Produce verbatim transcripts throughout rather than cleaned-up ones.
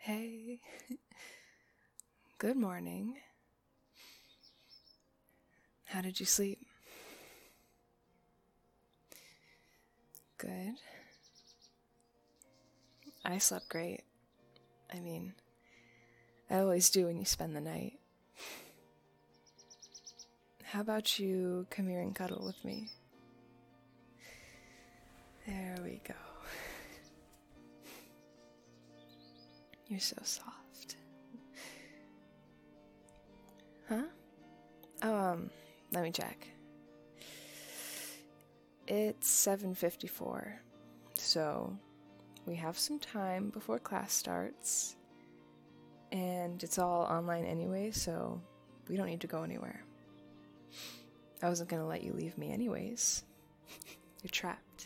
Hey, good morning. How did you sleep? Good. I slept great. I mean, I always do when you spend the night. How about you come here and cuddle with me? There we go. You're so soft. Huh? Oh, um, let me check. It's seven fifty-four, so we have some time before class starts, and it's all online anyway, so we don't need to go anywhere. I wasn't gonna let you leave me anyways. You're trapped.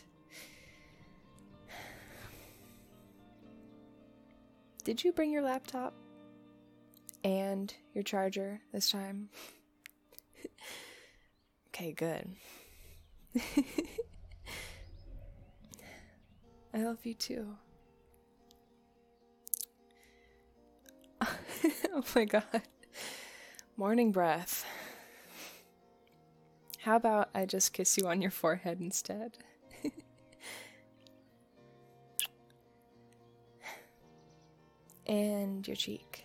Did you bring your laptop and your charger this time? Okay, good. I love you too. Oh my god. Morning breath. How about I just kiss you on your forehead instead? And your cheek.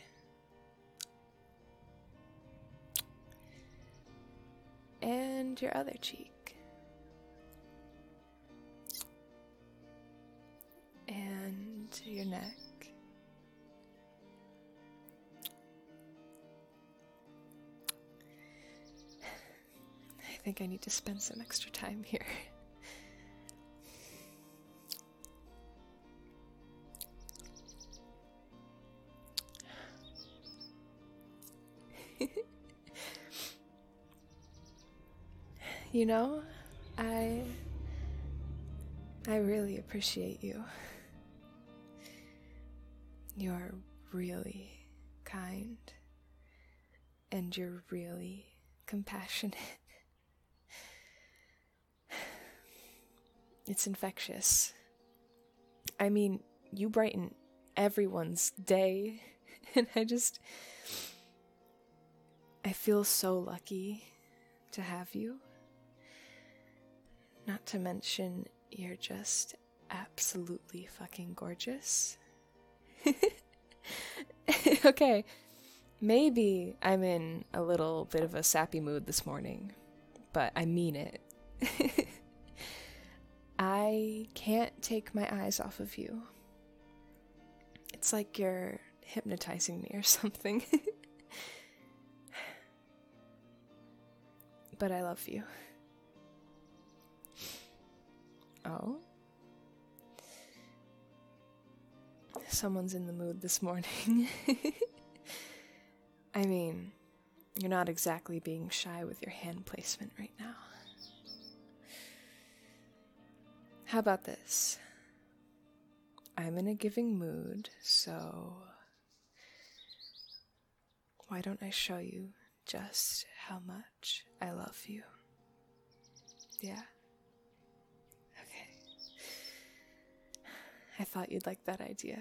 And your other cheek. And your neck. I think I need to spend some extra time here. You know, I I really appreciate you. You're really kind, and you're really compassionate. It's infectious. I mean, you brighten everyone's day, and I just I feel so lucky to have you. Not to mention, you're just absolutely fucking gorgeous. Okay, maybe I'm in a little bit of a sappy mood this morning, but I mean it. I can't take my eyes off of you. It's like you're hypnotizing me or something. But I love you. Oh? Someone's in the mood this morning. I mean, you're not exactly being shy with your hand placement right now. How about this? I'm in a giving mood, so why don't I show you just how much I love you? Yeah? Okay. I thought you'd like that idea.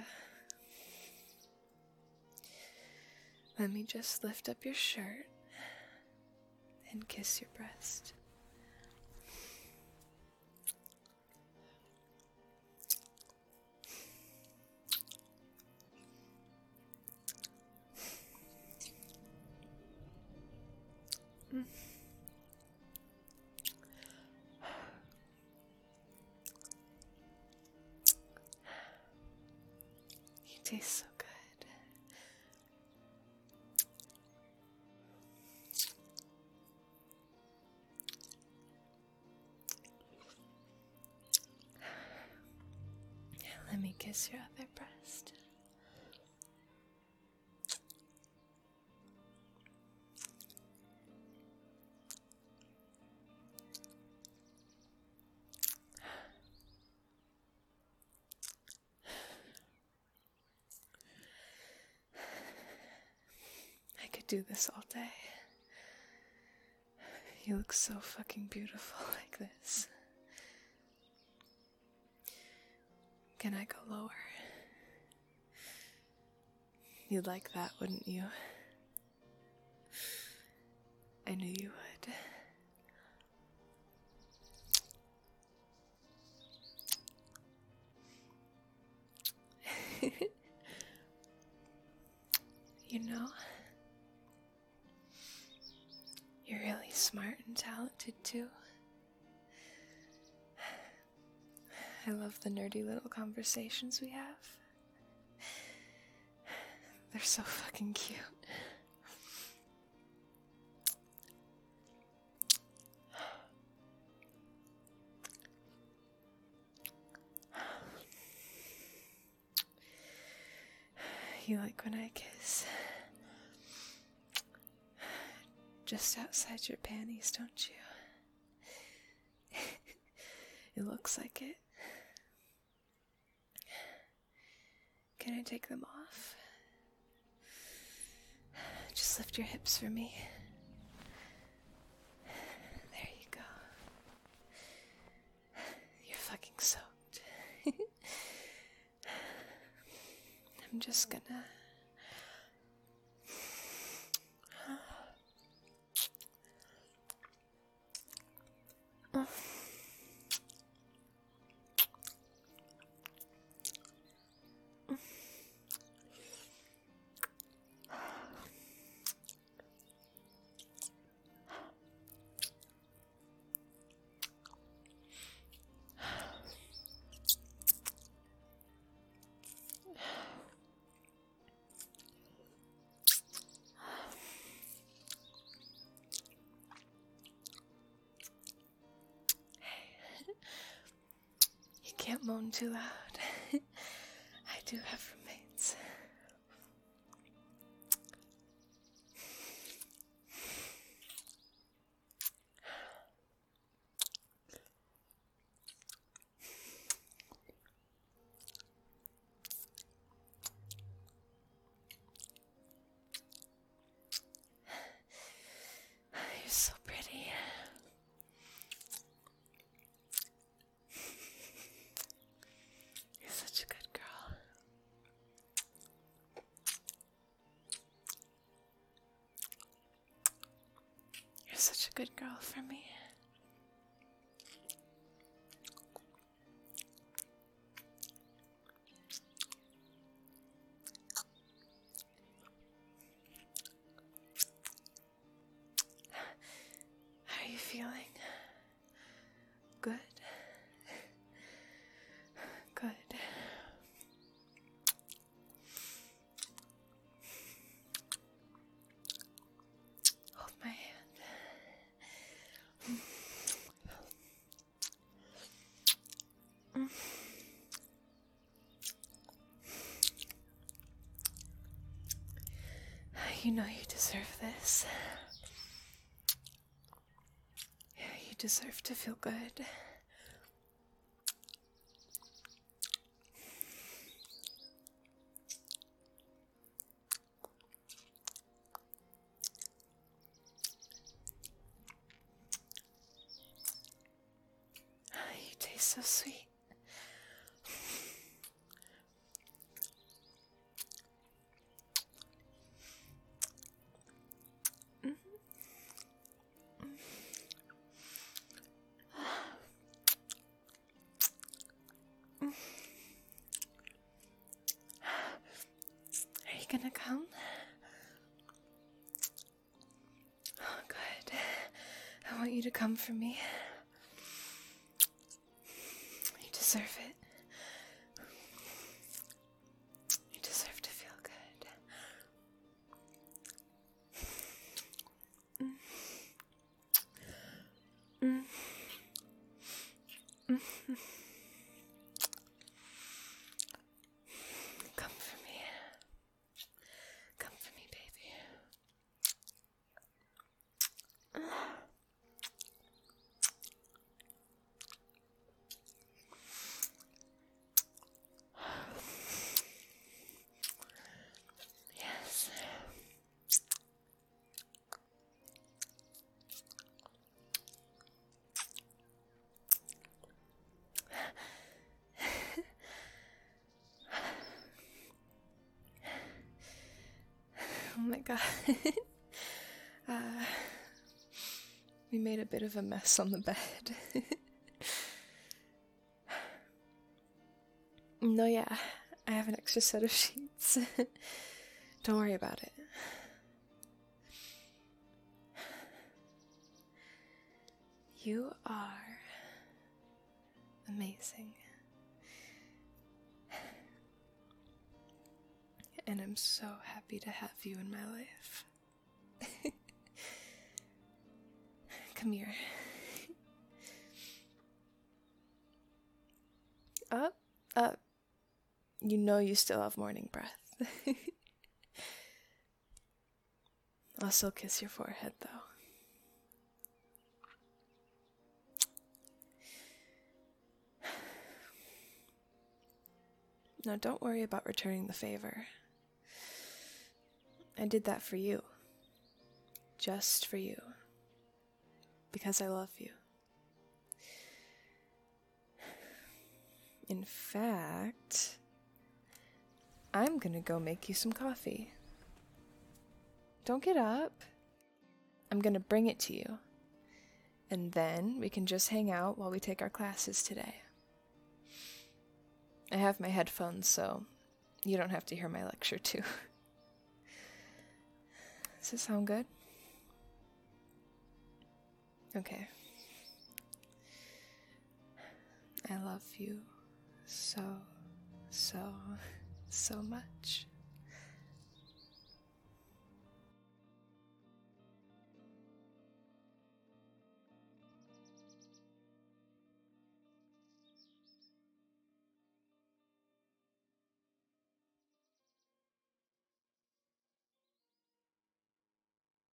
Let me just lift up your shirt and kiss your breast. Mm. You taste so good. Let me kiss your other breast. I could do this all day. You look so fucking beautiful like this. Can I go lower? You'd like that, wouldn't you? I knew you would. You know, you're really smart and talented too. I love the nerdy little conversations we have. They're so fucking cute. You like when I kiss just outside your panties, don't you? It looks like it. Can I take them off? Just lift your hips for me. There you go. You're fucking soaked. I'm just gonna... Can't moan too loud. I do have roommates. You're so pretty. Such a good girl. You're such a good girl for me. How are you feeling? Good? Good. Hold my hand. Mm. You know you deserve this. Yeah, you deserve to feel good. You taste so sweet. Are you gonna come? Oh, good. I want you to come for me. You deserve it. You deserve to feel good. Mm. Mm. Mm. Come for me. Come for me, baby. Oh my god. uh, we made a bit of a mess on the bed. No, yeah, I have an extra set of sheets. Don't worry about it. You are amazing. And I'm so happy to have you in my life. Come here. Up, up. You know you still have morning breath. I'll still kiss your forehead, though. Now, don't worry about returning the favor. I did that for you. Just for you. Because I love you. In fact, I'm gonna go make you some coffee. Don't get up. I'm gonna bring it to you. And then we can just hang out while we take our classes today. I have my headphones, so you don't have to hear my lecture too. Does it sound good? Okay. I love you so, so, so much.